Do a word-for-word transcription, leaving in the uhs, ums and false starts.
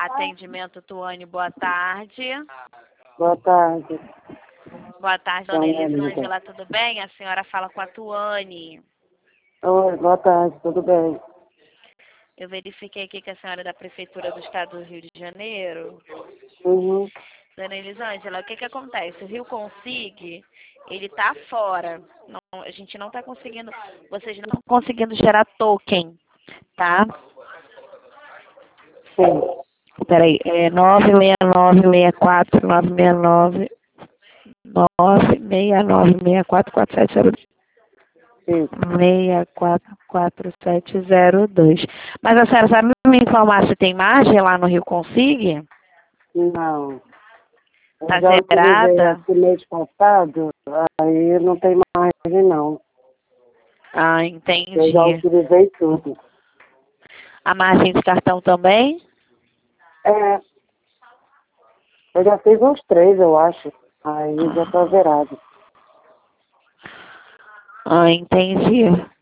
Atendimento Tuane, boa tarde. Boa tarde. Boa tarde, dona Elisângela, tudo bem? A senhora fala com a Tuane. Oi, boa tarde, tudo bem? Eu verifiquei aqui que a senhora é da Prefeitura do Estado do Rio de Janeiro. Uhum. Dona Elisângela, o que que acontece? O Rio Consig, ele tá fora. Não, a gente não tá conseguindo, vocês não estão conseguindo gerar token, tá? Sim, Peraí, é nove seis nove seis quatro nove seis nove nove seis nove seis quatro quatro sete zero sim. seis quatro quatro sete zero dois. Mas a senhora sabe me informar se tem margem lá no Rio Consig? Não. Eu Tá já utilizei zerada? esse mês passado, aí não tem margem não. Ah, Eu já entendi. utilizei tudo. A margem de cartão também? É, eu já fiz uns três, eu acho. Aí já tá zerado. Ah, entendi.